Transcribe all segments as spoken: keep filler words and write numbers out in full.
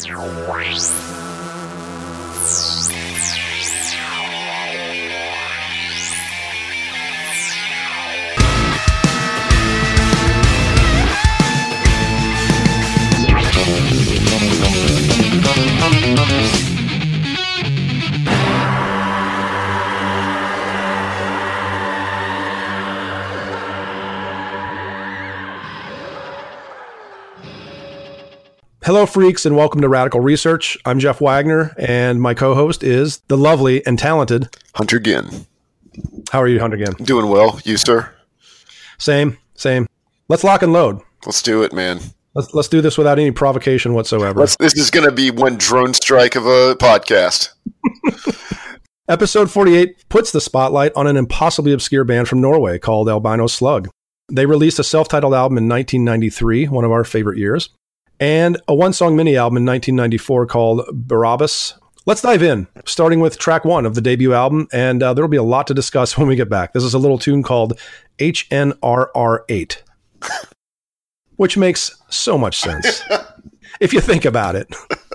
Hello, freaks, and welcome to Radical Research. I'm Jeff Wagner, and my co-host is the lovely and talented Hunter Ginn. How are you, Hunter Ginn? Doing well. You, sir? Same, same. Let's lock and load. Let's do it, man. Let's let's do this without any provocation whatsoever. Let's, this is going to be one drone strike of a podcast. Episode forty-eight puts the spotlight on an impossibly obscure band from Norway called Albino Slug. They released a self-titled album in nineteen ninety-three, one of our favorite years, and a one-song mini-album in nineteen ninety-four called Barabbas. Let's dive in, starting with track one of the debut album, and uh, there will be a lot to discuss when we get back. This is a little tune called H N R R eight, which makes so much sense if you think about it.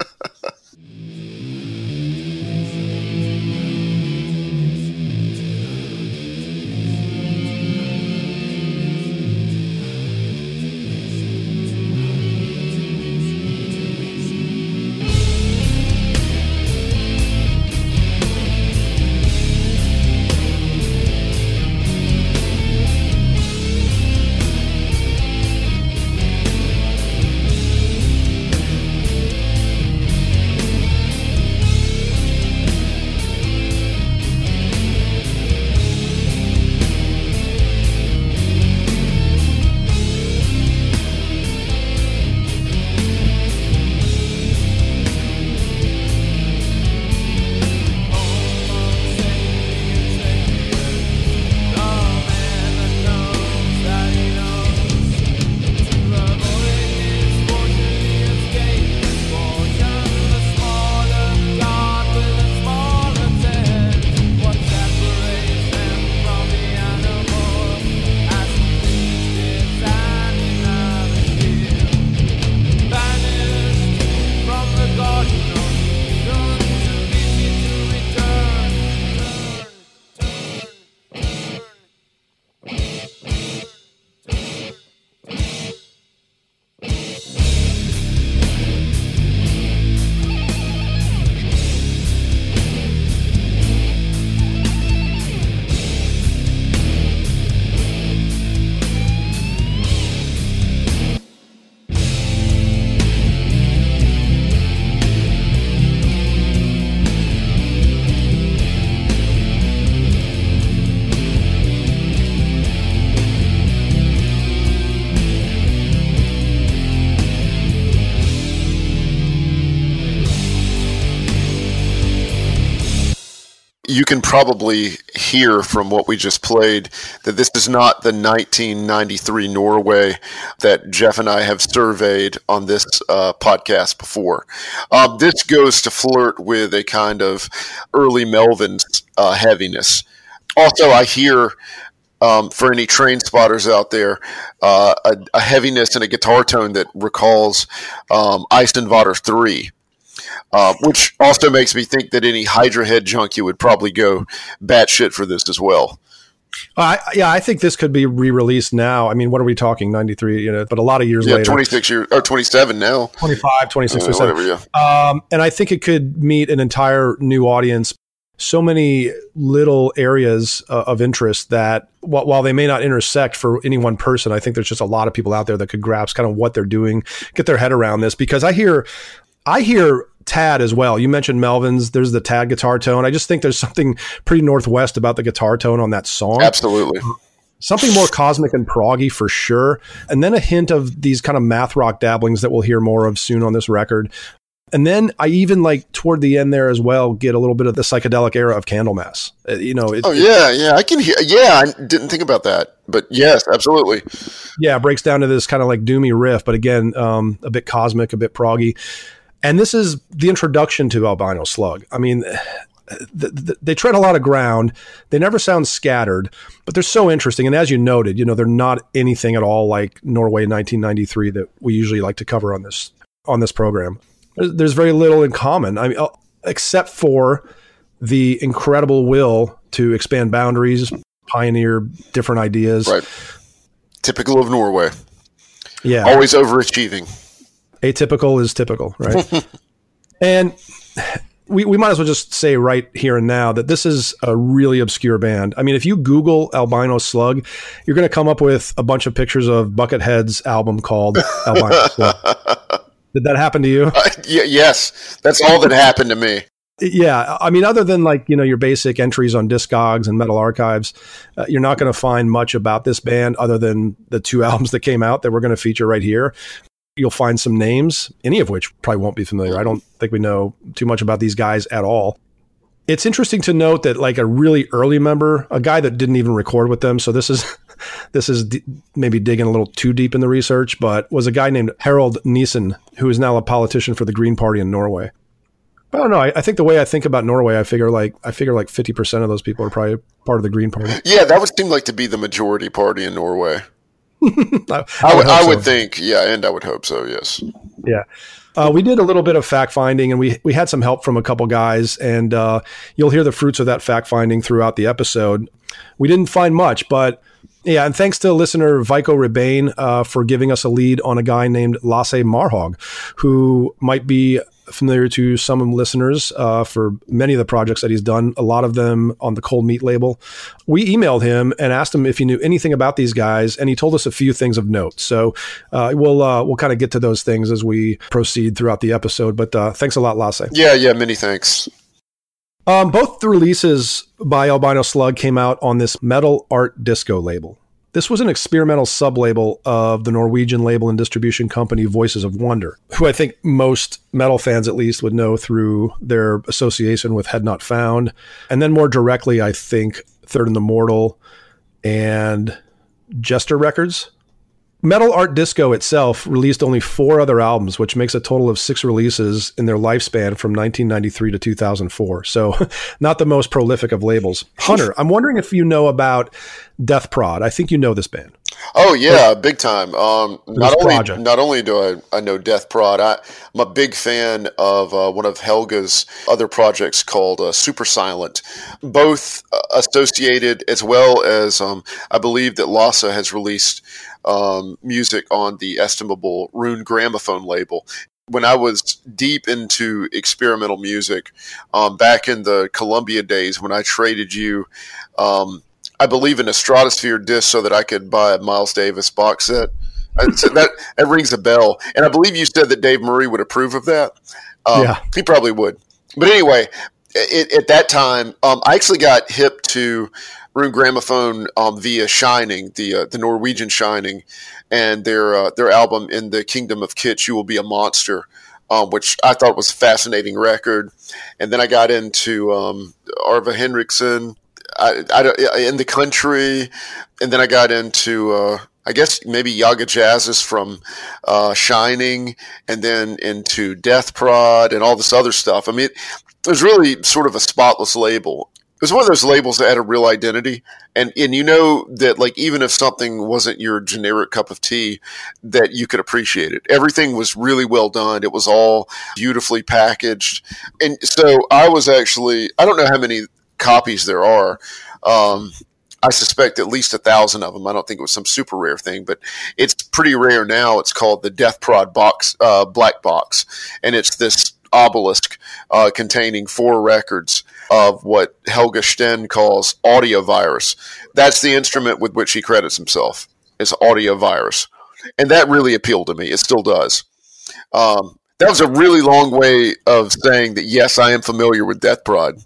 You can probably hear from what we just played that this is not the nineteen ninety-three Norway that Jeff and I have surveyed on this uh, podcast before. Um, this goes to flirt with a kind of early Melvins uh, heaviness. Also, I hear, um, for any train spotters out there, uh, a, a heaviness and a guitar tone that recalls um, Eisenwater three. Uh, which also makes me think that any Hydra head junkie would probably go batshit for this as well. Uh, I, yeah, I think this could be re-released now. I mean, what are we talking, ninety-three, you know, but a lot of years yeah, later. twenty-six years, or twenty-seven now. twenty-five, twenty-six, uh, twenty-seven. Whatever, yeah. Um, and I think it could meet an entire new audience. So many little areas uh, of interest that while, while they may not intersect for any one person, I think there's just a lot of people out there that could grasp kind of what they're doing, get their head around this. Because I hear, I hear Tad as well. You mentioned Melvins. There's the Tad guitar tone. I just think there's something pretty Northwest about the guitar tone on that song. Absolutely. Something more cosmic and proggy for sure. And then a hint of these kind of math rock dabblings that we'll hear more of soon on this record. And then I even like toward the end there as well, get a little bit of the psychedelic era of Candlemass. Uh, you know, it, oh yeah, yeah, I can hear. Yeah, I didn't think about that, but yes, absolutely. Yeah, it breaks down to this kind of like doomy riff, but again, um, a bit cosmic, a bit proggy. And this is the introduction to Albino Slug. I mean, th- th- they tread a lot of ground. They never sound scattered, but they're so interesting. And as you noted, you know, they're not anything at all like Norway nineteen ninety-three that we usually like to cover on this on this program. there's very little in common. I mean, except for the incredible will to expand boundaries, pioneer different ideas. Right. Typical of Norway. Yeah. Always overachieving. Atypical is typical, right? And we, we might as well just say right here and now that this is a really obscure band. I mean, if you Google Albino Slug, you're going to come up with a bunch of pictures of Buckethead's album called Albino Slug. Did that happen to you? Uh, y- yes. That's all that happened to me. Yeah. I mean, other than like, you know, your basic entries on Discogs and Metal Archives, uh, you're not going to find much about this band other than the two albums that came out that we're going to feature right here. You'll find some names, any of which probably won't be familiar. I don't think we know too much about these guys at all. It's interesting to note that like a really early member, a guy that didn't even record with them. So this is, this is d- maybe digging a little too deep in the research, but was a guy named Harald Nielsen, who is now a politician for the Green Party in Norway. I don't know. I, I think the way I think about Norway, I figure like I figure like fifty percent of those people are probably part of the Green Party. Yeah, that would seem like to be the majority party in Norway. I, I would, I would so. think, yeah, and I would hope so, yes. Yeah. Uh, we did a little bit of fact finding, and we we had some help from a couple guys, and uh, you'll hear the fruits of that fact finding throughout the episode. We didn't find much, but yeah, and thanks to listener Vico Rebane uh, for giving us a lead on a guy named Lasse Marhaug, who might be familiar to some listeners uh, for many of the projects that he's done, a lot of them on the Cold Meat label. We emailed him and asked him if he knew anything about these guys, and he told us a few things of note. So uh, we'll uh, we'll kind of get to those things as we proceed throughout the episode. But uh, thanks a lot, Lasse. Yeah, yeah, many thanks. Um, both the releases by Albino Slug came out on this Metal Art Disco label. This was an experimental sub-label of the Norwegian label and distribution company Voices of Wonder, who I think most metal fans at least would know through their association with Head Not Found. And then more directly, I think Third and the Mortal and Jester Records. Metal Art Disco itself released only four other albums, which makes a total of six releases in their lifespan from nineteen ninety-three to two thousand four. So not the most prolific of labels. Hunter, I'm wondering if you know about Death Prod. I think you know this band. Oh yeah, but big time. Um, not only project. not only do I, I know Death Prod, I, I'm a big fan of uh, one of Helga's other projects called uh, Super Silent, both uh, associated as well as um, I believe that Lasse has released um, music on the estimable Rune Gramophone label. When I was deep into experimental music, um, back in the Columbia days when I traded you, um, I believe in a Stratosphere disc so that I could buy a Miles Davis box set. So that, that rings a bell. And I believe you said that Dave Murray would approve of that. Um, Yeah. He probably would. But anyway, it, at that time, um, I actually got hip to Rune Gramophone um, via Shining, the uh, the Norwegian Shining, and their uh, their album In the Kingdom of Kitsch, You Will Be a Monster, um, which I thought was a fascinating record. And then I got into um, Arve Henriksen, I, I, In the Country, and then I got into, uh, I guess, maybe Yaga Jazzes from uh, Shining, and then into Death Prod and all this other stuff. I mean, it, it was really sort of a spotless label. It was one of those labels that had a real identity. And and you know that, like, even if something wasn't your generic cup of tea, that you could appreciate it. Everything was really well done. It was all beautifully packaged. And so I was actually, I don't know how many copies there are. Um, I suspect at least a thousand of them. I don't think it was some super rare thing, but it's pretty rare now. It's called the Death Prod box, uh, black box. And it's this obelisk uh, containing four records of what Helge Sten calls Audiovirus. That's the instrument with which he credits himself, is Audiovirus. And that really appealed to me. It still does. Um, that was a really long way of saying that, yes, I am familiar with Death Prod.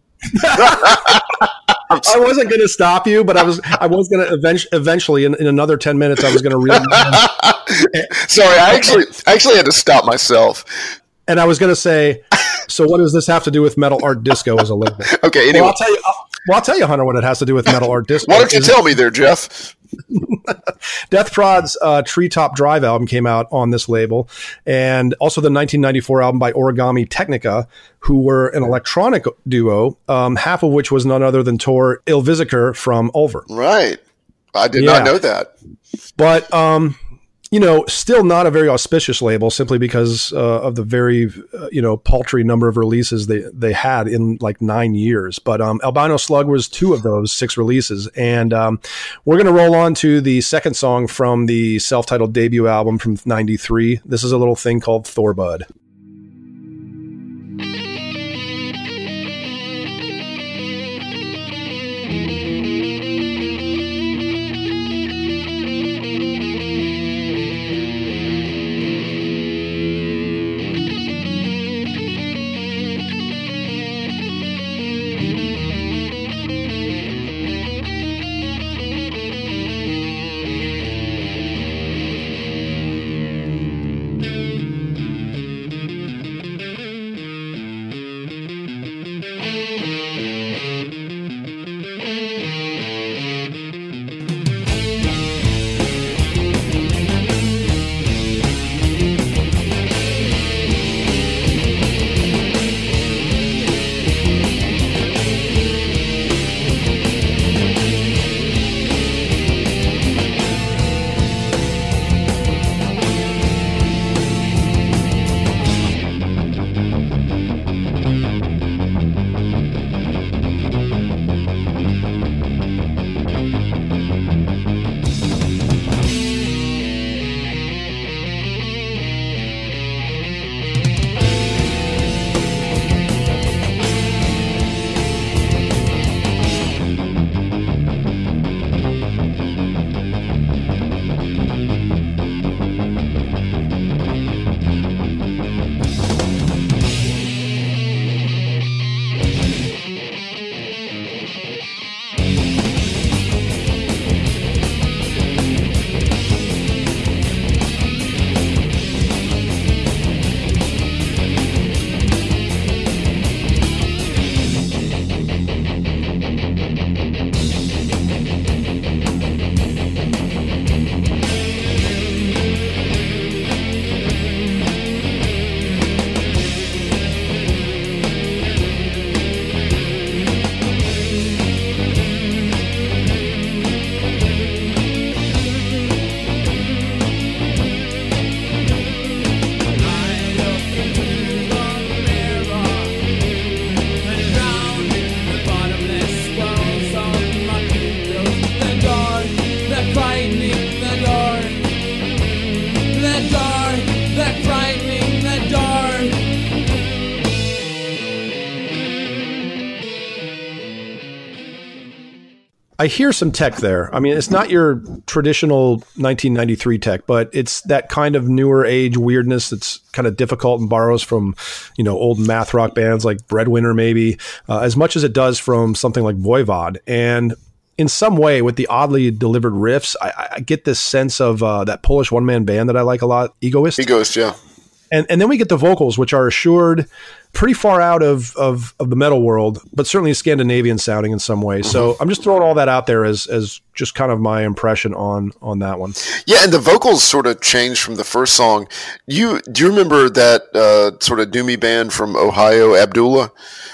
I wasn't going to stop you, but I was I was going to eventually, eventually in, in another ten minutes, I was going to really. Sorry, I actually I actually had to stop myself. And I was going to say, so what does this have to do with Metal Art Disco as a label? Okay, anyway. Well, I'll tell you, I'll, well, I'll tell you, Hunter, what it has to do with Metal Art Disco. Why don't you tell me there, Jeff? Death Prod's uh, Treetop Drive album came out on this label, and also the nineteen ninety-four album by Origami Technica, who were an electronic duo, um, half of which was none other than Tor Ylvisaker from Ulver. Right. I did Yeah. not know that. But um, you know, still not a very auspicious label simply because uh, of the very, uh, you know, paltry number of releases they, they had in like nine years. But um, Albino Slug was two of those six releases. And um, we're going to roll on to the second song from the self-titled debut album from ninety-three. This is a little thing called Thorbud. I hear some tech there. I mean, it's not your traditional nineteen ninety-three tech, but it's that kind of newer age weirdness that's kind of difficult and borrows from, you know, old math rock bands like Breadwinner, maybe, uh, as much as it does from something like Voivod. And in some way, with the oddly delivered riffs, I, I get this sense of uh, that Polish one-man band that I like a lot, Egoist. Egoist, yeah. And and then we get the vocals, which are assured pretty far out of, of, of the metal world, but certainly Scandinavian sounding in some way. Mm-hmm. So I'm just throwing all that out there as as just kind of my impression on on that one. Yeah, and the vocals sort of changed from the first song. You do you remember that uh, sort of doomy band from Ohio, Abdullah?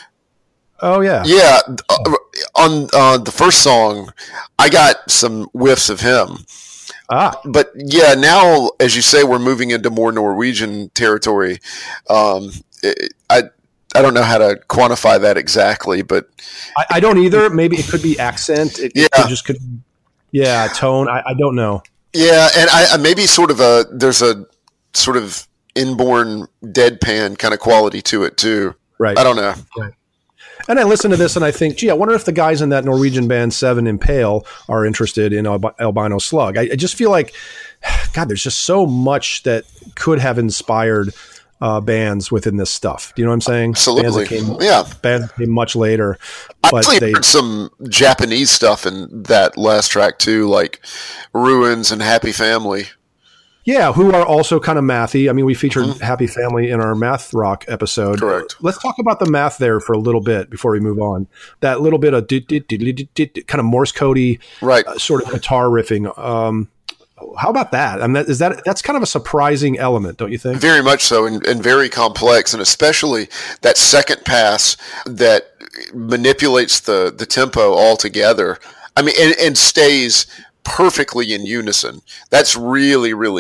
Oh yeah, yeah. Uh, on uh, the first song, I got some whiffs of him. Ah, but yeah, now as you say, we're moving into more Norwegian territory. Um, it, I I don't know how to quantify that exactly, but I, I don't either. Maybe it could be accent. It, yeah, it could just could. Yeah, tone. I, I don't know. Yeah, and I maybe sort of a there's a sort of inborn deadpan kind of quality to it too. Right. I don't know. Right. And I listen to this and I think, gee, I wonder if the guys in that Norwegian band Seven Impale are interested in Alb- Albino Slug. I, I just feel like, God, there's just so much that could have inspired uh, bands within this stuff. Do you know what I'm saying? Absolutely. Bands that came, yeah. Bands that came much later. I but actually they, heard some Japanese stuff in that last track too, like Ruins and Happy Family. Yeah, who are also kind of mathy. I mean, we featured mm-hmm. Happy Family in our math rock episode. Correct. Let's talk about the math there for a little bit before we move on. That little bit of kind of Morse codey, right. uh, sort of guitar riffing. Um, how about that? I mean, that, is that that's kind of a surprising element, don't you think? Very much so, and, and very complex, and especially that second pass that manipulates the the tempo altogether. I mean, and, and stays perfectly in unison. That's really, really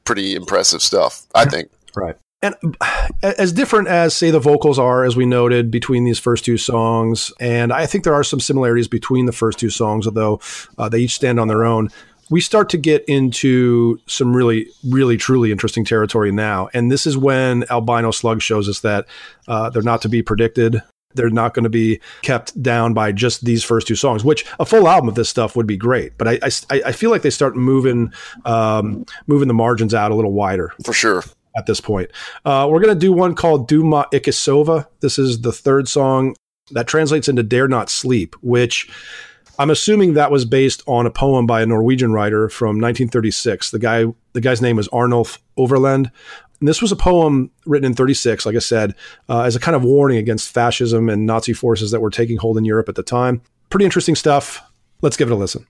pretty impressive stuff, I think. Right. And as different as, say, the vocals are, as we noted, between these first two songs, and I think there are some similarities between the first two songs, although uh, they each stand on their own, we start to get into some really, really, truly interesting territory now. And this is when Albino Slug shows us that uh, they're not to be predicted. They're not going to be kept down by just these first two songs, which a full album of this stuff would be great. But I, I, I feel like they start moving, um, moving the margins out a little wider. For sure. At this point. Uh, we're going to do one called Duma Ikisova. This is the third song that translates into Dare Not Sleep, which I'm assuming that was based on a poem by a Norwegian writer from nineteen thirty-six. The guy, the guy's name was Arnulf Overland. And this was a poem written in thirty-six, like I said, uh, as a kind of warning against fascism and Nazi forces that were taking hold in Europe at the time. Pretty interesting stuff. Let's give it a listen.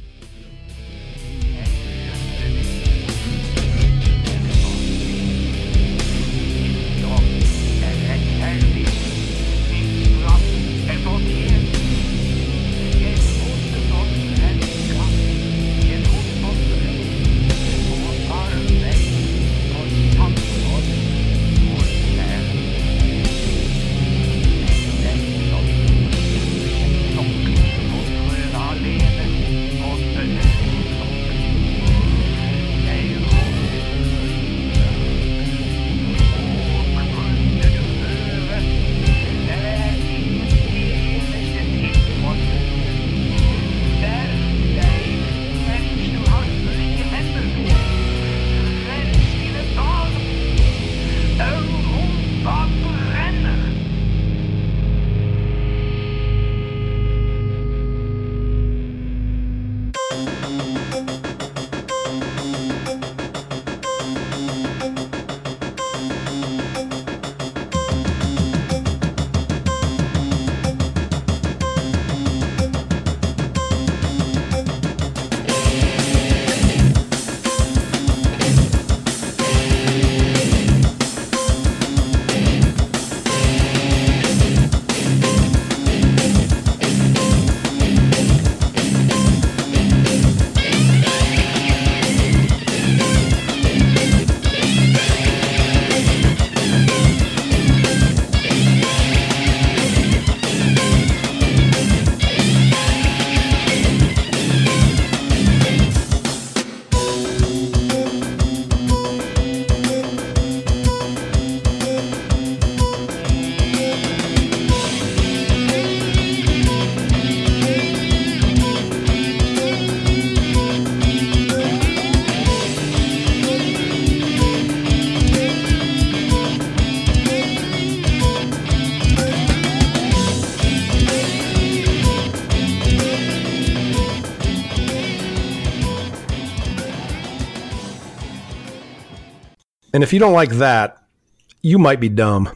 And if you don't like that, you might be dumb.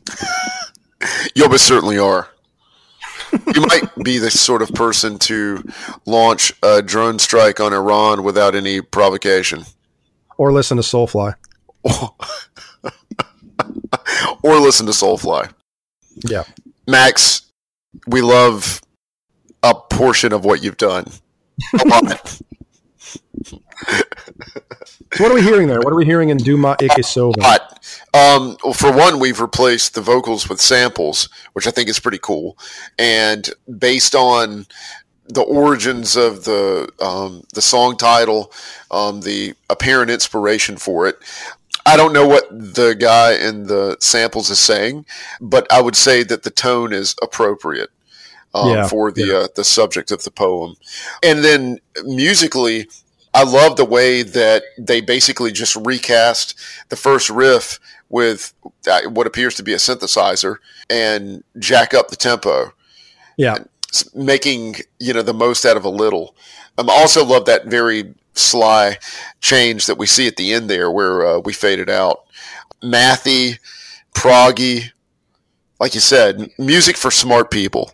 You almost certainly are. You might be the sort of person to launch a drone strike on Iran without any provocation. Or listen to Soulfly. Or listen to Soulfly. Yeah. Max, we love a portion of what you've done. A lot. So what are we hearing there? What are we hearing in Duma Ikisova? Um, well, for one, we've replaced the vocals with samples, which I think is pretty cool. And based on the origins of the um, the song title, um, the apparent inspiration for it, I don't know what the guy in the samples is saying, but I would say that the tone is appropriate um, yeah, for the yeah. uh, the subject of the poem. And then musically, I love the way that they basically just recast the first riff with what appears to be a synthesizer and jack up the tempo. Yeah. Making, you know, the most out of a little. I um, also love that very sly change that we see at the end there where uh, we fade it out. Mathy, proggy, like you said, music for smart people.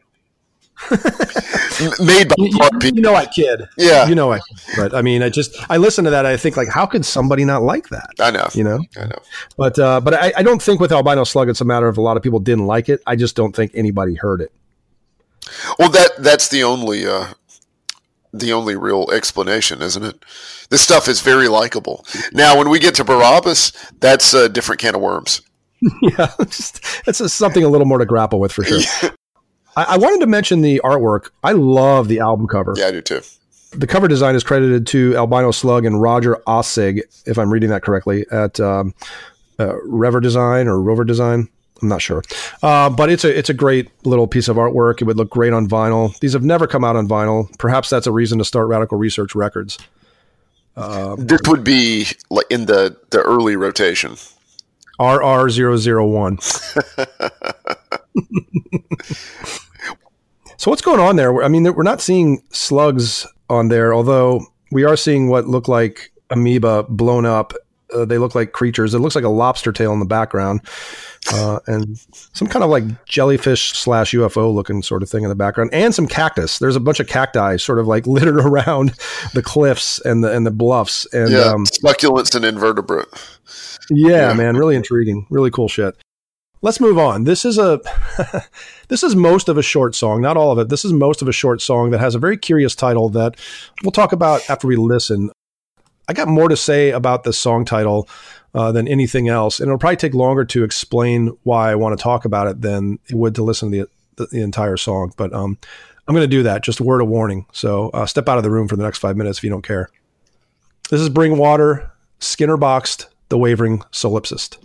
Made by you, smart you, people. You know I kid. Yeah. You know I kid. But I mean, I just, I listen to that, I think like, how could somebody not like that? I know. You know? I know. But, uh, but I, I don't think with Albino Slug, it's a matter of a lot of people didn't like it. I just don't think anybody heard it. Well, that that's the only uh, the only real explanation, isn't it? This stuff is very likable. Now, when we get to Barabbas, that's a different can of worms. Yeah, just, it's just something a little more to grapple with for sure. Yeah. I, I wanted to mention the artwork. I love the album cover. Yeah, I do too. The cover design is credited to Albino Slug and Roger Ossig, if I'm reading that correctly, at um, uh, Rever Design or Rover Design. I'm not sure. Uh, but it's a it's a great little piece of artwork. It would look great on vinyl. These have never come out on vinyl. Perhaps that's a reason to start Radical Research Records. Uh, this would be like in the, the early rotation. R R zero zero one. So what's going on there? I mean, we're not seeing slugs on there, although we are seeing what look like amoeba blown up. Uh, they look like creatures. It looks like a lobster tail in the background, uh, and some kind of like jellyfish slash U F O looking sort of thing in the background, and some cactus. There's a bunch of cacti sort of like littered around the cliffs and the and the bluffs. And yeah, um, succulents and invertebrate. Yeah, yeah, man, really intriguing, really cool shit. Let's move on. This is a this is most of a short song, not all of it. This is most of a short song that has a very curious title that we'll talk about after we listen. I got more to say about this song title uh, than anything else, and it'll probably take longer to explain why I want to talk about it than it would to listen to the, the, the entire song. But um, I'm going to do that. Just a word of warning. So uh, step out of the room for the next five minutes if you don't care. This is Bring Water, Skinner Boxed, The Wavering Solipsist.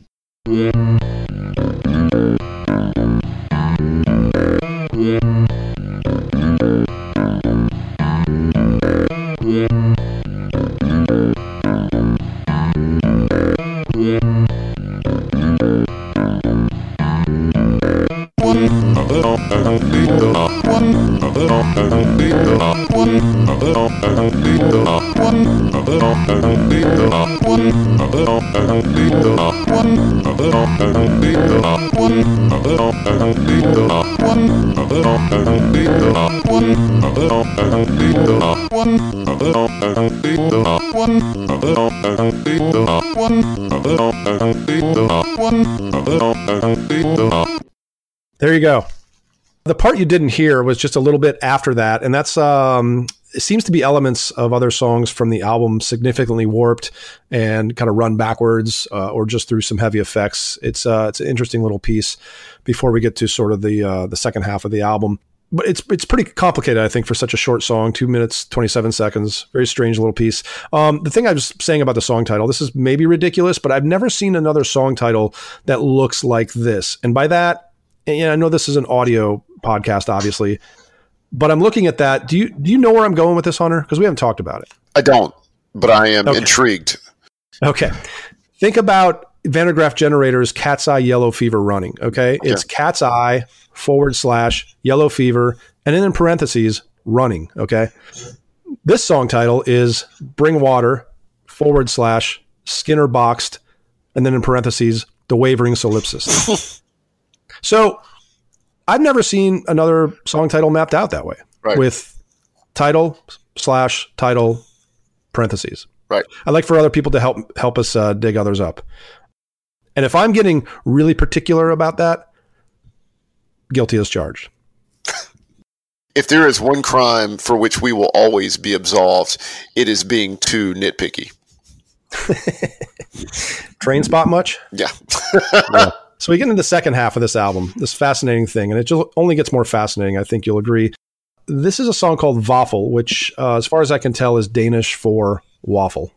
There you go. The part you didn't hear was just a little bit after that, and that's um, it seems to be elements of other songs from the album significantly warped and kind of run backwards, uh, or just through some heavy effects. It's uh, it's an interesting little piece before we get to sort of the uh, the second half of the album. But it's it's pretty complicated, I think, for such a short song, two minutes, twenty-seven seconds. Very strange little piece. Um, the thing I was saying about the song title, this is maybe ridiculous, but I've never seen another song title that looks like this. And by that, and I know this is an audio podcast, obviously, but I'm looking at that. Do you do you know where I'm going with this, Hunter? Because we haven't talked about it. I don't, but I am okay. intrigued. Okay. Think about Van der Graaf Generator's Cat's Eye Yellow Fever running. Okay. okay. It's Cat's Eye forward slash Yellow Fever, and then in parentheses, running. Okay. This song title is Bring Water forward slash Skinner Boxed, and then in parentheses, The Wavering Solipsist. So I've never seen another song title mapped out that way, right, with title slash title parentheses. Right. I'd like for other people to help help us uh, dig others up. And if I'm getting really particular about that, guilty as charged. If there is one crime for which we will always be absolved, it is being too nitpicky. Train spot much? Yeah. Yeah. So we get into the second half of this album, this fascinating thing, and it just only gets more fascinating, I think you'll agree. This is a song called Waffle, which, uh, as far as I can tell, is Danish for waffle.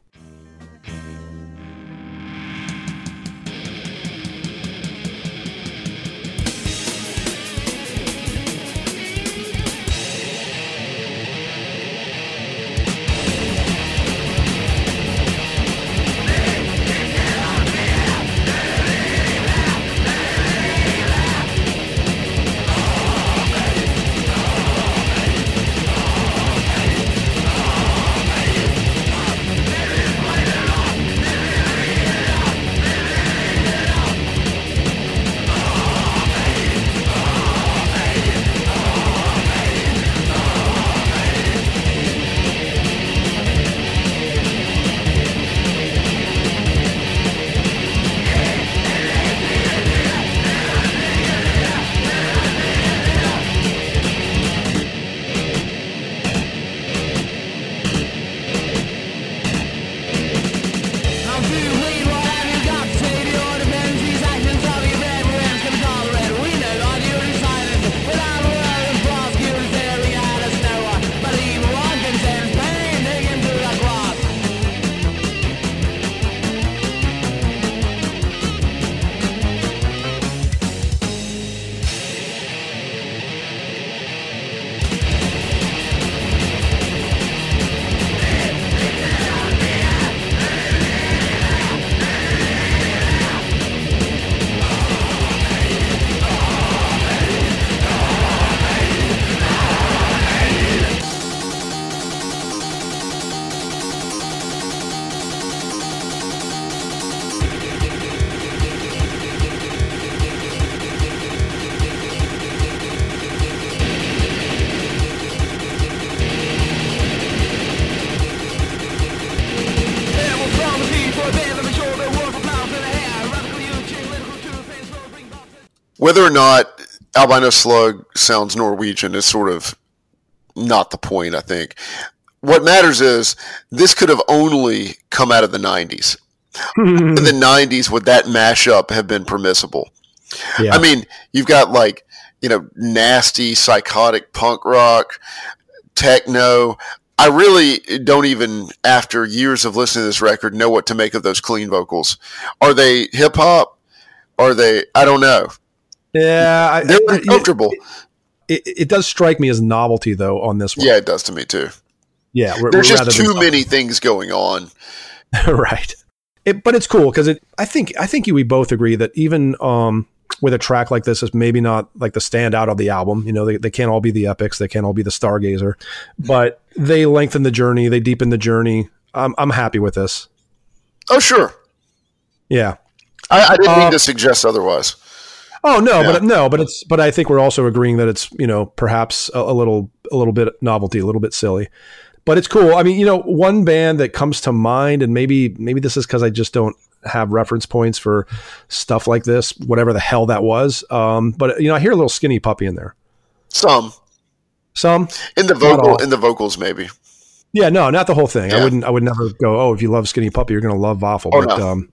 whether or not Albino Slug sounds Norwegian is sort of not the point, I think. What matters is this could have only come out of the nineties. In the nineties, would that mashup have been permissible? Yeah. I mean, you've got like, you know, nasty, psychotic punk rock, techno. I really don't even, after years of listening to this record, know what to make of those clean vocals. Are they hip hop? Are they? I don't know. Yeah, I, they're uncomfortable. It, it, it does strike me as novelty, though, on this one. Yeah, it does to me too. Yeah, r- there's just too many things going on. Right. It, but it's cool because it. I think I think we both agree that even um, with a track like this, is maybe not like the standout of the album. You know, they they can't all be the epics, they can't all be the Stargazer, but they lengthen the journey, they deepen the journey. I'm I'm happy with this. Oh sure. Yeah. I, I didn't uh, mean to suggest otherwise. Oh no, yeah. but no, but it's but I think we're also agreeing that it's, you know, perhaps a, a little a little bit novelty, a little bit silly. But it's cool. I mean, you know, one band that comes to mind, and maybe maybe this is because I just don't have reference points for stuff like this, whatever the hell that was. Um, but you know, I hear a little Skinny Puppy in there. Some, some in the vocal, in the vocals, maybe. Yeah, no, not the whole thing. Yeah. I wouldn't. I would never go. Oh, if you love Skinny Puppy, you're going to love Waffle. Oh, but no. um,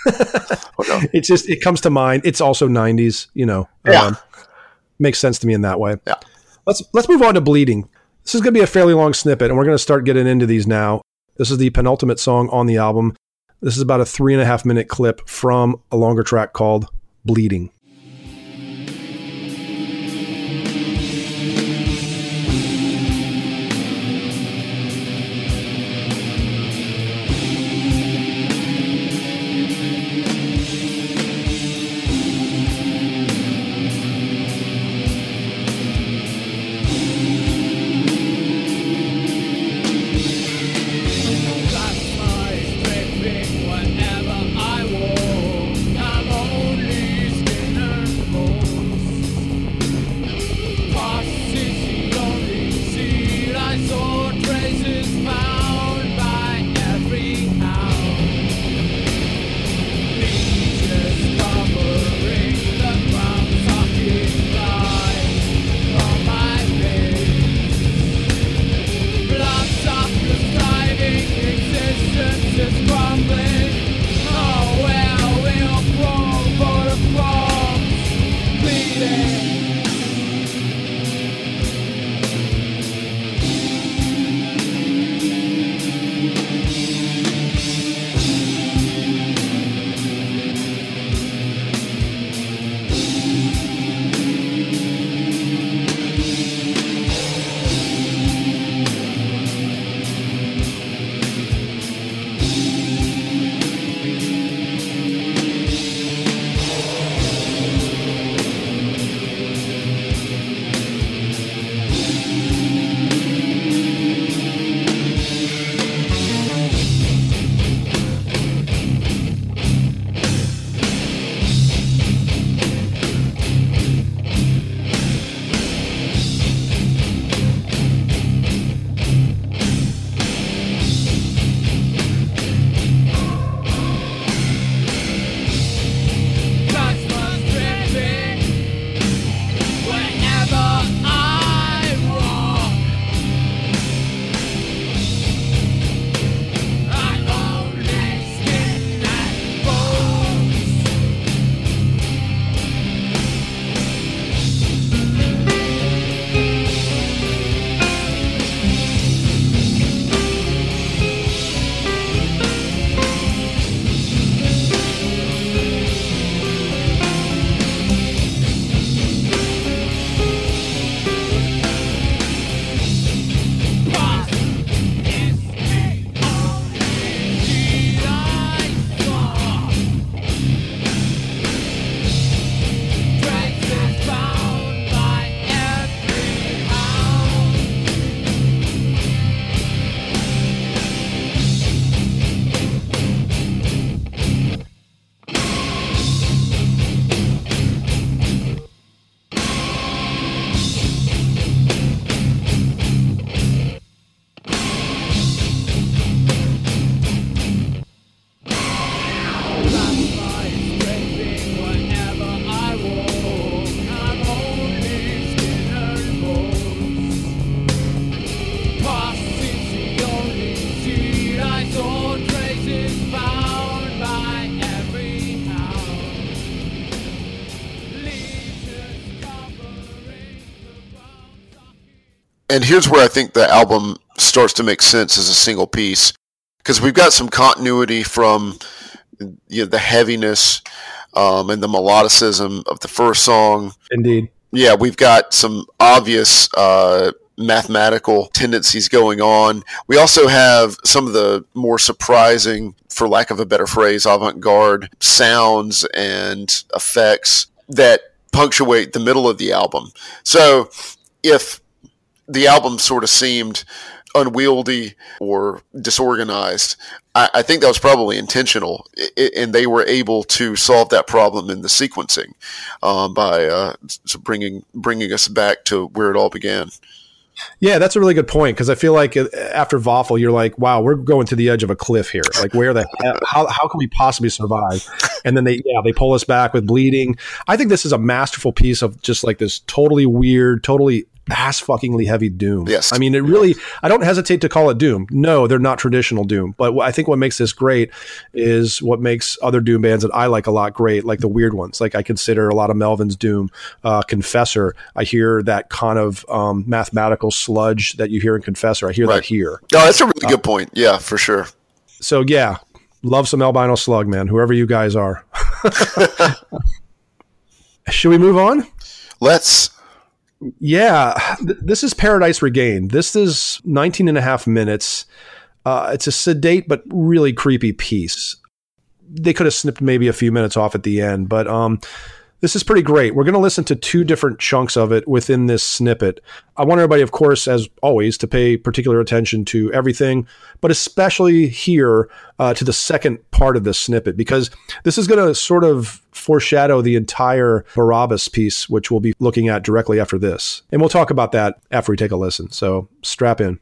oh, no. it's just it comes to mind. It's also nineties. You know, yeah, um, makes sense to me in that way. Yeah. Let's let's move on to Bleeding. This is going to be a fairly long snippet, and we're going to start getting into these now. This is the penultimate song on the album. This is about a three and a half minute clip from a longer track called Bleeding. Whenever I walk, I'm only skin And here's where I think the album starts to make sense as a single piece, because we've got some continuity from you know, the heaviness um, and the melodicism of the first song. Indeed. Yeah, we've got some obvious uh, mathematical tendencies going on. We also have some of the more surprising, for lack of a better phrase, avant-garde sounds and effects that punctuate the middle of the album. So if the album sort of seemed unwieldy or disorganized, I, I think that was probably intentional, it, and they were able to solve that problem in the sequencing um, by uh, bringing bringing us back to where it all began. Yeah, that's a really good point, because I feel like after Waffle, you're like, wow, we're going to the edge of a cliff here. Like, where the how how can we possibly survive? And then they yeah they pull us back with Bleeding. I think this is a masterful piece of just like this totally weird, totally ass fuckingly heavy doom. Yes. I mean, it really, I don't hesitate to call it doom. No, they're not traditional doom. But I think what makes this great is what makes other doom bands that I like a lot great, like the weird ones. Like I consider a lot of Melvin's doom, uh, Confessor. I hear that kind of um, mathematical sludge that you hear in Confessor. I hear right. that here. No, that's a really good uh, point. Yeah, for sure. So yeah, love some Albino Slug, man, whoever you guys are. Should we move on? Let's. Yeah, th- this is Paradise Regained. This is nineteen and a half minutes. Uh, it's a sedate but really creepy piece. They could have snipped maybe a few minutes off at the end, but um, this is pretty great. We're going to listen to two different chunks of it within this snippet. I want everybody, of course, as always, to pay particular attention to everything, but especially here uh, to the second part of this snippet, because this is going to sort of foreshadow the entire Barabbas piece, which we'll be looking at directly after this. And we'll talk about that after we take a listen. So strap in.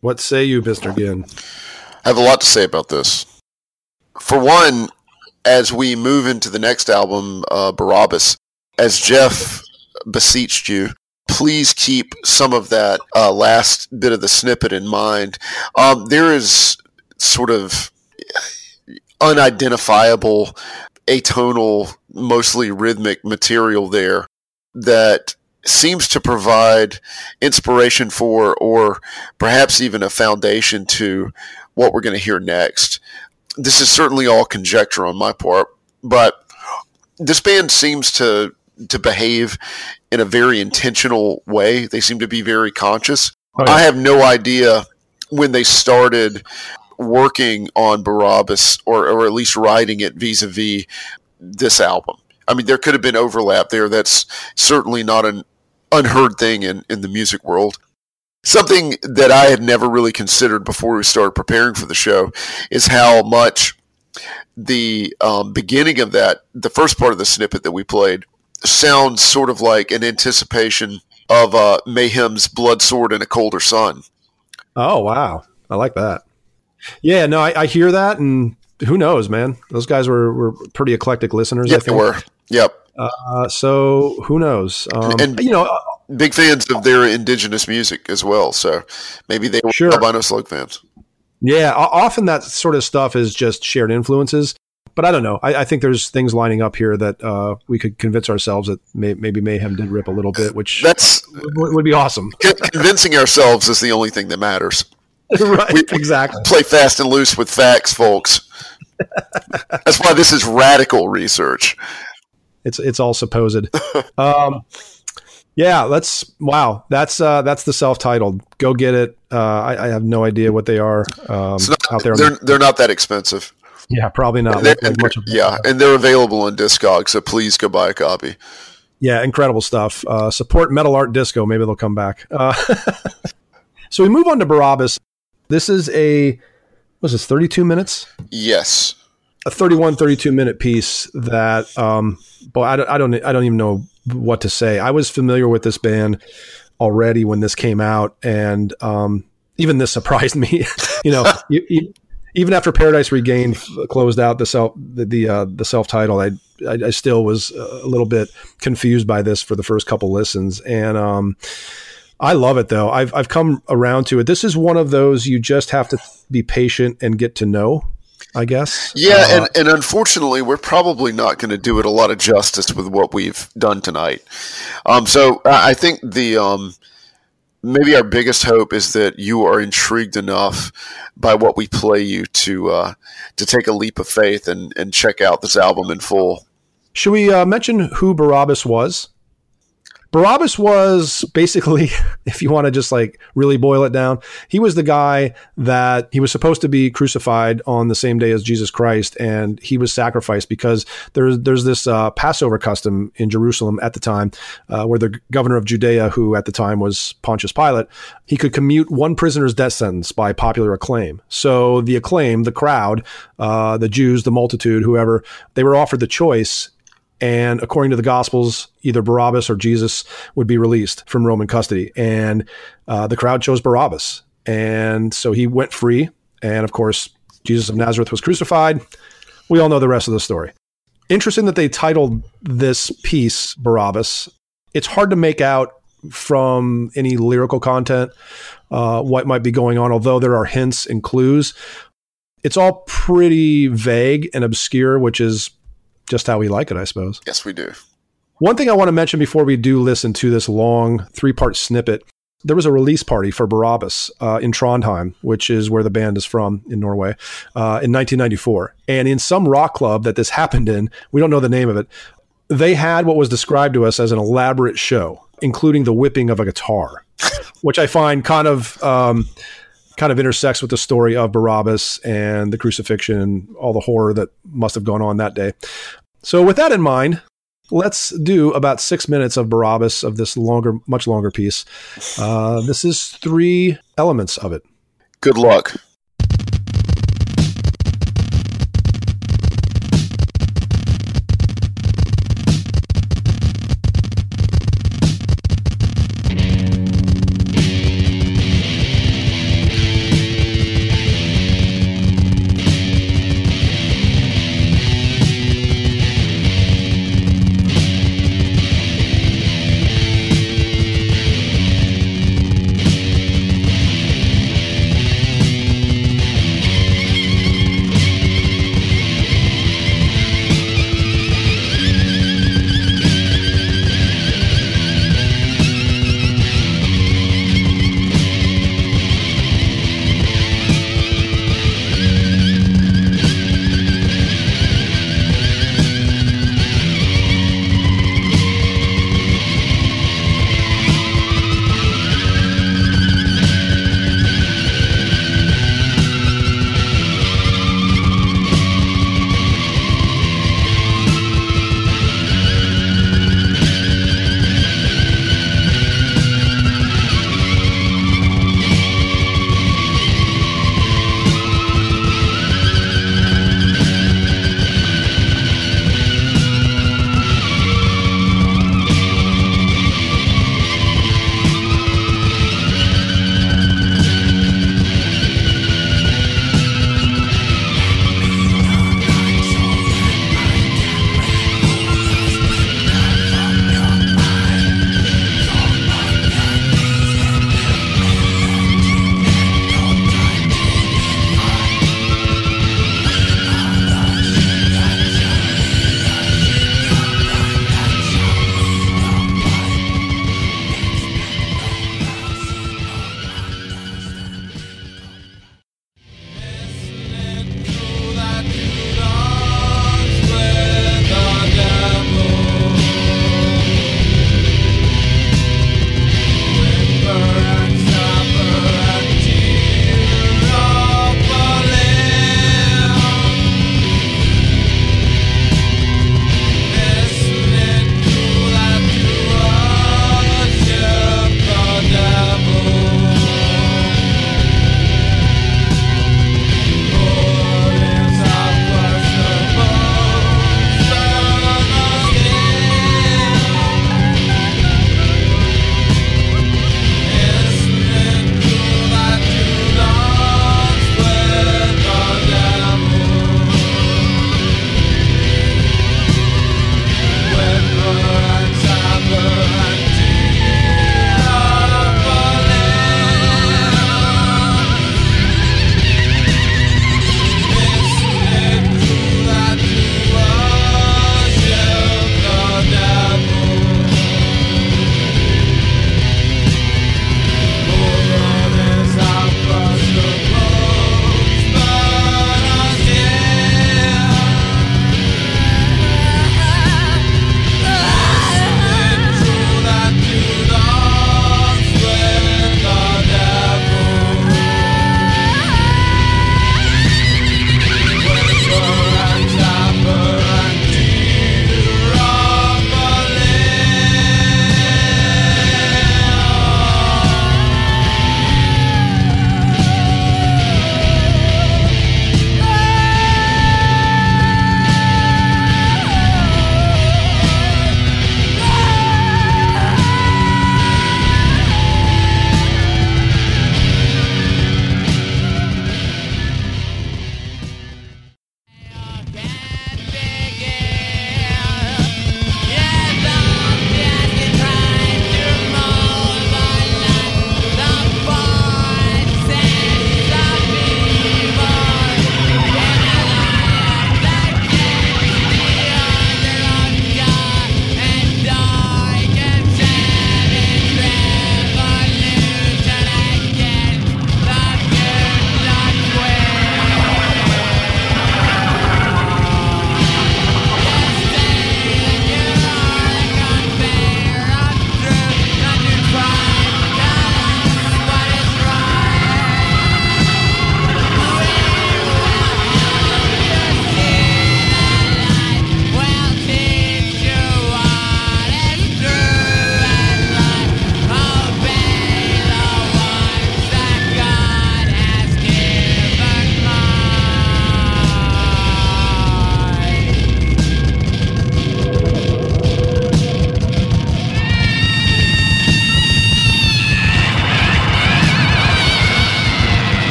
What say you, Mister Ginn? I have a lot to say about this. For one, as we move into the next album, uh, Barabbas, as Jeff beseeched you, please keep some of that uh, last bit of the snippet in mind. Um, there is sort of unidentifiable, atonal, mostly rhythmic material there that seems to provide inspiration for, or perhaps even a foundation to, what we're going to hear next. This is certainly all conjecture on my part, but this band seems to to behave in a very intentional way. They seem to be very conscious. Oh, yeah. I have no idea when they started working on Barabbas, or, or at least writing it vis-a-vis this album. I mean, there could have been overlap there. That's certainly not an unheard thing in, in the music world. Something that I had never really considered before we started preparing for the show is how much the um, beginning of that, the first part of the snippet that we played, sounds sort of like an anticipation of uh, Mayhem's Blood Sword and a Colder Sun. Oh, wow. I like that. Yeah, no, I, I hear that, and who knows, man? Those guys were, were pretty eclectic listeners, yeah, I think. They were. Yep. Uh, so who knows? Um, and, you know, big fans of their indigenous music as well, so maybe they were sure. Albino Slug fans. Yeah, often that sort of stuff is just shared influences. But I don't know. I, I think there's things lining up here that uh, we could convince ourselves that may, maybe Mayhem did rip a little bit, which That's, would, would be awesome. Convincing ourselves is the only thing that matters. Right, we exactly. Play fast and loose with facts, folks. That's why this is radical research. It's it's all supposed. um, yeah, let's. Wow, that's uh, that's the self-titled. Go get it. Uh, I, I have no idea what they are um, not, out there. They're they're not that expensive. Yeah, probably not. Like much of yeah, and they're available on Discogs, so please go buy a copy. Yeah, incredible stuff. Uh, support Metal Art Disco. Maybe they'll come back. Uh, so we move on to Barabbas. This is a, was this thirty-two minutes? Yes. A thirty-one, thirty-two minute piece that, um, boy, I don't, I don't, I don't even know what to say. I was familiar with this band already when this came out, and um, even this surprised me. you know, you, you, even after Paradise Regained closed out the self, the the, uh, the self-titled, I, I I still was a little bit confused by this for the first couple listens, and um, I love it though. I've I've come around to it. This is one of those you just have to be patient and get to know, I guess. Yeah, uh, and, and unfortunately, we're probably not going to do it a lot of justice with what we've done tonight. Um, so I think the um, maybe our biggest hope is that you are intrigued enough by what we play you to uh, to take a leap of faith and, and check out this album in full. Should we uh, mention who Barabbas was? Barabbas was basically, if you want to just like really boil it down, he was the guy that he was supposed to be crucified on the same day as Jesus Christ, and he was sacrificed because there's there's this uh, Passover custom in Jerusalem at the time uh, where the governor of Judea, who at the time was Pontius Pilate, he could commute one prisoner's death sentence by popular acclaim. So the acclaim, the crowd, uh, the Jews, the multitude, whoever, they were offered the choice. And according to the Gospels, either Barabbas or Jesus would be released from Roman custody. And uh, the crowd chose Barabbas. And so he went free. And of course, Jesus of Nazareth was crucified. We all know the rest of the story. Interesting that they titled this piece Barabbas. It's hard to make out from any lyrical content uh, what might be going on, although there are hints and clues. It's all pretty vague and obscure, which is just how we like it, I suppose. Yes, we do. One thing I want to mention before we do listen to this long three-part snippet, there was a release party for Barabbas uh, in Trondheim, which is where the band is from in Norway, uh, in nineteen ninety-four. And in some rock club that this happened in, we don't know the name of it, they had what was described to us as an elaborate show, including the whipping of a guitar, which I find kind of... Um, kind of intersects with the story of Barabbas and the crucifixion and all the horror that must have gone on that day. So with that in mind, let's do about six minutes of Barabbas, of this longer, much longer piece. Uh, this is three elements of it. Good luck.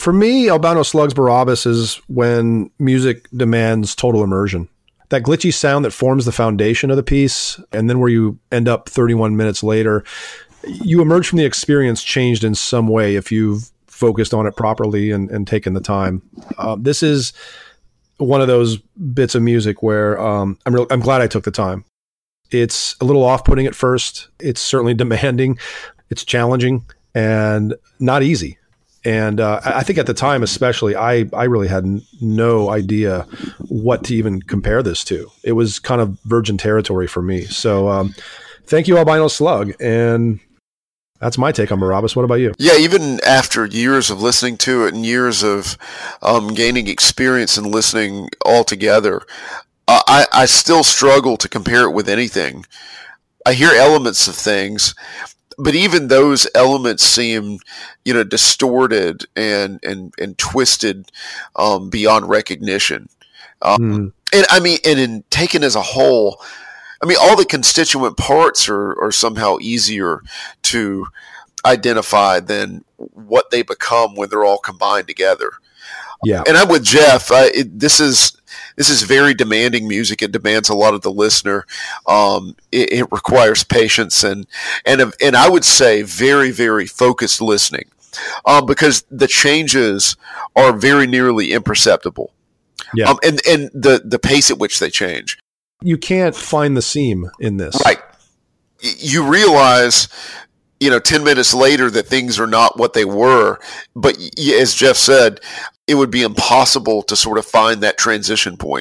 For me, Albino Slug's Barabbas is when music demands total immersion. That glitchy sound that forms the foundation of the piece, and then where you end up thirty-one minutes later, you emerge from the experience changed in some way if you've focused on it properly and, and taken the time. Uh, this is one of those bits of music where um, I'm real, I'm glad I took the time. It's a little off-putting at first. It's certainly demanding. It's challenging and not easy. And uh, I think at the time, especially, I, I really had n- no idea what to even compare this to. It was kind of virgin territory for me. So um, thank you, Albino Slug. And that's my take on Barabbas. What about you? Yeah, even after years of listening to it and years of um, gaining experience and listening all together, uh, I, I still struggle to compare it with anything. I hear elements of things, but even those elements seem, you know, distorted and and and twisted um, beyond recognition. Um, mm. And I mean, and in taken as a whole, I mean, all the constituent parts are are somehow easier to identify than what they become when they're all combined together. Yeah, and I'm with Jeff. I, it, this is. This is very demanding music. It demands a lot of the listener. Um, it, it requires patience and and and I would say very very focused listening, um, because the changes are very nearly imperceptible. Yeah, um, and and the the pace at which they change. You can't find the seam in this, right? You realize, you know, ten minutes later that things are not what they were. But as Jeff said, it would be impossible to sort of find that transition point.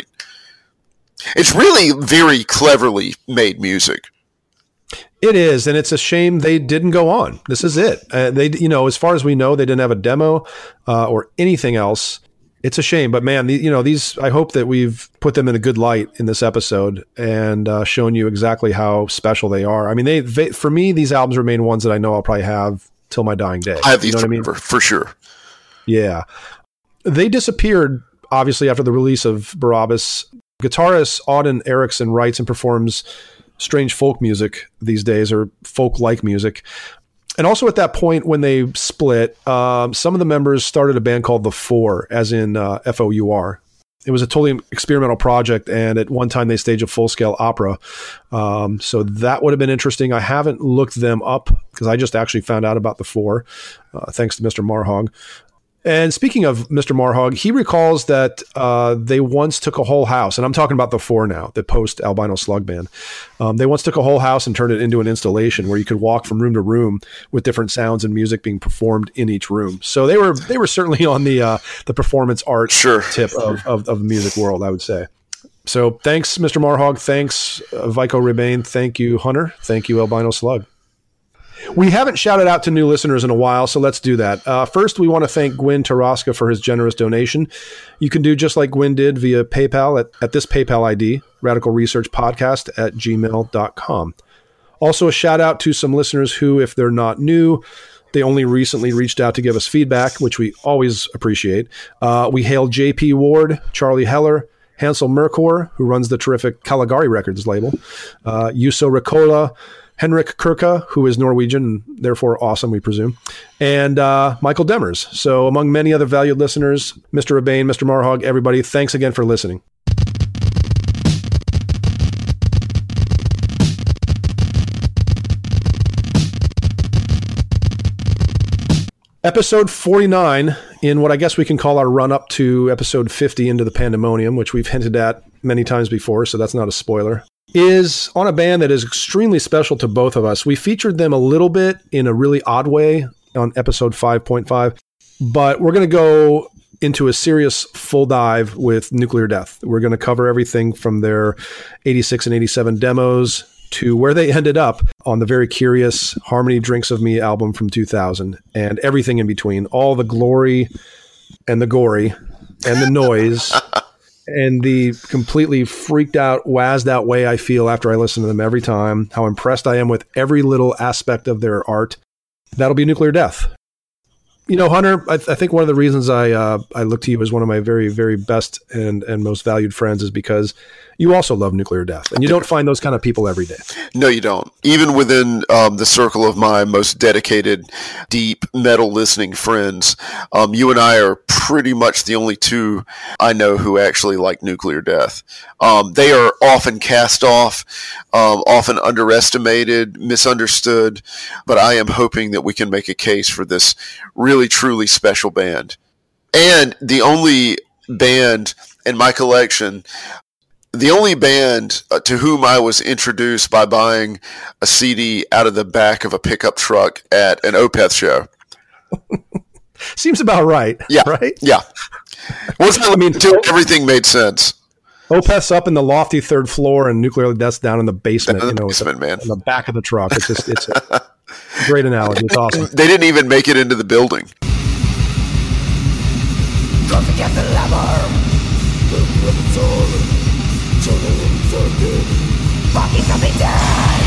It's really very cleverly made music. It is, and it's a shame they didn't go on. This is it. Uh, they, you know, as far as we know, they didn't have a demo uh, or anything else. It's a shame, but man, the, you know, these. I hope that we've put them in a good light in this episode and uh, shown you exactly how special they are. I mean, they, they for me, these albums remain ones that I know I'll probably have till my dying day. I have these you know for, what I mean? for, for sure. Yeah. They disappeared, obviously, after the release of Barabbas. Guitarist Auden Eriksson writes and performs strange folk music these days, or folk-like music. And also at that point when they split, um, some of the members started a band called The Four, as in uh, F O U R. It was a totally experimental project, and at one time they staged a full-scale opera. Um, so that would have been interesting. I haven't looked them up because I just actually found out about The Four, uh, thanks to Mister Marhog. And speaking of Mister Marhog, he recalls that uh, they once took a whole house, and I'm talking about The Four now, the post-Albino Slug band. Um, they once took a whole house and turned it into an installation where you could walk from room to room with different sounds and music being performed in each room. So they were they were certainly on the uh, the performance art sure. tip of, of, of the music world, I would say. So thanks, Mister Marhog. Thanks, uh, Vico Rebane. Thank you, Hunter. Thank you, Albino Slug. We haven't shouted out to new listeners in a while, so let's do that. Uh, first, we want to thank Gwyn Taraska for his generous donation. You can do just like Gwyn did via PayPal at, at this PayPal I D, radical research podcast at gmail dot com. Also, a shout out to some listeners who, if they're not new, they only recently reached out to give us feedback, which we always appreciate. Uh, we hail J P Ward, Charlie Heller, Hansel Merkor, who runs the terrific Caligari Records label, uh, Yuso Ricola, Henrik Kirka, who is Norwegian, and therefore awesome, we presume, and uh, Michael Demers. So among many other valued listeners, Mister Rebane, Mister Marhog, everybody, thanks again for listening. Episode forty-nine, in what I guess we can call our run-up to episode fifty, Into the Pandemonium, which we've hinted at many times before, so that's not a spoiler, is on a band that is extremely special to both of us. We featured them a little bit in a really odd way on episode five point five, but we're going to go into a serious full dive with Nuclear Death. We're going to cover everything from their eighty-six and eighty-seven demos to where they ended up on the very curious Harmony Drinks of Me album from two thousand, and everything in between, all the glory and the gory and the noise and the completely freaked out, wazzed out way I feel after I listen to them every time, how impressed I am with every little aspect of their art. That'll be Nuclear Death. You know, Hunter, I, th- I think one of the reasons I uh, I look to you as one of my very, very best and, and most valued friends is because you also love Nuclear Death, and you don't find those kind of people every day. No, you don't. Even within um, the circle of my most dedicated, deep metal listening friends, um, you and I are pretty much the only two I know who actually like Nuclear Death. Um, they are often cast off, um, often underestimated, misunderstood, but I am hoping that we can make a case for this really, truly special band. And the only band in my collection, the only band uh, to whom I was introduced by buying a C D out of the back of a pickup truck at an Opeth show. Seems about right. Yeah. Right? Yeah. Wasn't I mean, until everything made sense. Opeth's up in the lofty third floor and Nuclear Death's down in the basement. In the you know, basement, man. In the back of the truck. It's just, it's a great analogy. It's awesome. They didn't even make it into the building. Don't forget the lever. Fucking something dead.